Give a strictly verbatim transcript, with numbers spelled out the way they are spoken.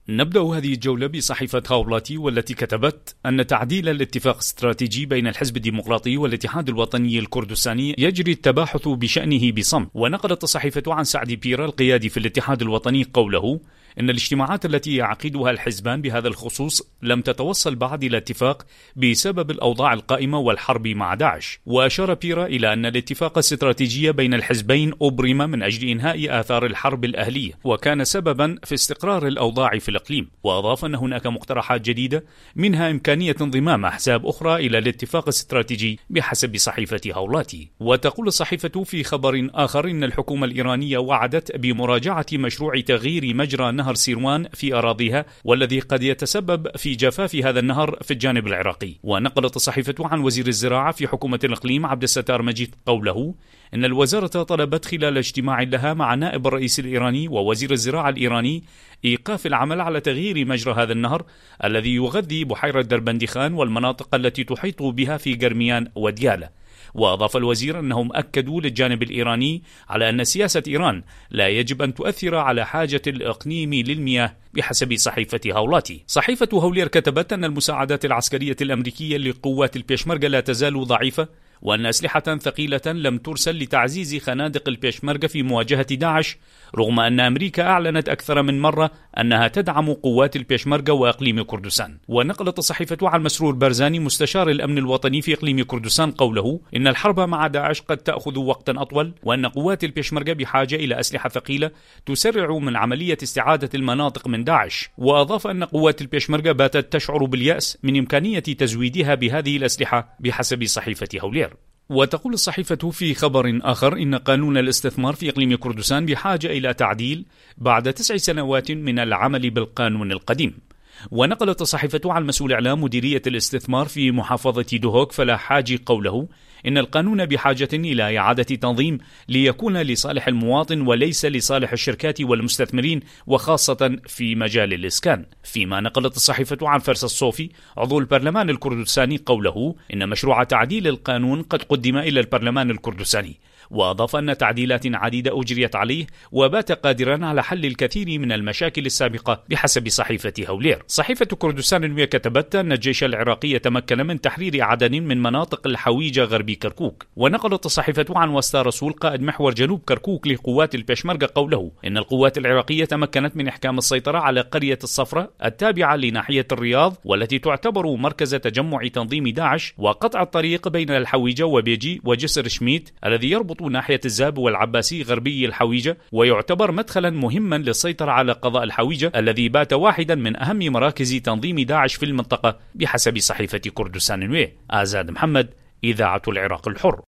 نبدأ هذه الجولة بصحيفة هاولاتي، والتي كتبت أن تعديل الاتفاق الاستراتيجي بين الحزب الديمقراطي والاتحاد الوطني الكردستاني يجري التباحث بشأنه بصمت. ونقلت الصحيفة عن سعد بيرا القيادي في الاتحاد الوطني قوله إن الاجتماعات التي يعقدها الحزبان بهذا الخصوص لم تتوصل بعد إلى اتفاق بسبب الأوضاع القائمة والحرب مع داعش. وأشار بيرا إلى أن الاتفاق الاستراتيجي بين الحزبين أبرم من أجل إنهاء آثار الحرب الأهلية، وكان سببا في استقرار الأوضاع في الإقليم. وأضاف أن هناك مقترحات جديدة منها إمكانية انضمام أحزاب أخرى إلى الاتفاق الاستراتيجي بحسب صحيفة هاولاتي. وتقول الصحيفة في خبر آخر إن الحكومة الإيرانية وعدت بمراجعة مشروع تغيير مجرى نهر سيروان في أراضيها، والذي قد يتسبب في جفاف هذا النهر في الجانب العراقي. ونقلت الصحيفة عن وزير الزراعة في حكومة الإقليم عبد الستار مجيد قوله إن الوزارة طلبت خلال اجتماع لها مع نائب الرئيس الإيراني ووزير الزراعة الإيراني إيقاف العمل على تغيير مجرى هذا النهر الذي يغذي بحيرة دربندخان والمناطق التي تحيط بها في قرميان وديالى. وأضاف الوزير أنهم أكدوا للجانب الإيراني على أن سياسة إيران لا يجب أن تؤثر على حاجة الإقليم للمياه بحسب صحيفة هاولاتي. صحيفة هولير كتبت أن المساعدات العسكرية الأمريكية لقوات البيشمركة لا تزال ضعيفة، وأن أسلحة ثقيلة لم ترسل لتعزيز خنادق البيشمركة في مواجهة داعش، رغم أن أمريكا أعلنت أكثر من مرة أنها تدعم قوات البيشمركة وإقليم كردستان. ونقلت الصحيفة عن مسرور برزاني مستشار الأمن الوطني في إقليم كردستان قوله إن الحرب مع داعش قد تأخذ وقتا أطول، وأن قوات البيشمركة بحاجة إلى أسلحة ثقيلة تسرع من عملية استعادة المناطق من داعش. وأضاف أن قوات البيشمركة باتت تشعر باليأس من إمكانية تزويدها بهذه الأسلحة بحسب صحيفة هولير. وتقول الصحيفة في خبر آخر إن قانون الاستثمار في إقليم كردستان بحاجة إلى تعديل بعد تسع سنوات من العمل بالقانون القديم. ونقلت الصحيفة عن مسؤول إعلام مديرية الاستثمار في محافظة دهوك فلاح حاجي قوله إن القانون بحاجة إلى إعادة تنظيم ليكون لصالح المواطن وليس لصالح الشركات والمستثمرين، وخاصة في مجال الإسكان. فيما نقلت الصحيفة عن فرس الصوفي عضو البرلمان الكردستاني قوله إن مشروع تعديل القانون قد قدم إلى البرلمان الكردستاني، وأضاف أن تعديلات عديدة أجريت عليه وبات قادرا على حل الكثير من المشاكل السابقة بحسب صحيفة هولير. صحيفة كردستان المية كتبت أن الجيش العراقي تمكن من تحرير عدد من مناطق الحويجة غربي كركوك. ونقلت الصحيفة عن وستا رسول قائد محور جنوب كركوك لقوات البيشمركة قوله إن القوات العراقية تمكنت من إحكام السيطرة على قرية الصفرة التابعة لناحية الرياض، والتي تعتبر مركز تجمع تنظيم داعش، وقطع الطريق بين الحويجة وبيجي وجسر شميت الذي يربط ناحية الزاب والعباسي غربي الحويجة، ويعتبر مدخلا مهما للسيطرة على قضاء الحويجة الذي بات واحدا من أهم مراكز تنظيم داعش في المنطقة بحسب صحيفة كردستان المية. آزاد محمد، إذاعة العراق الحر.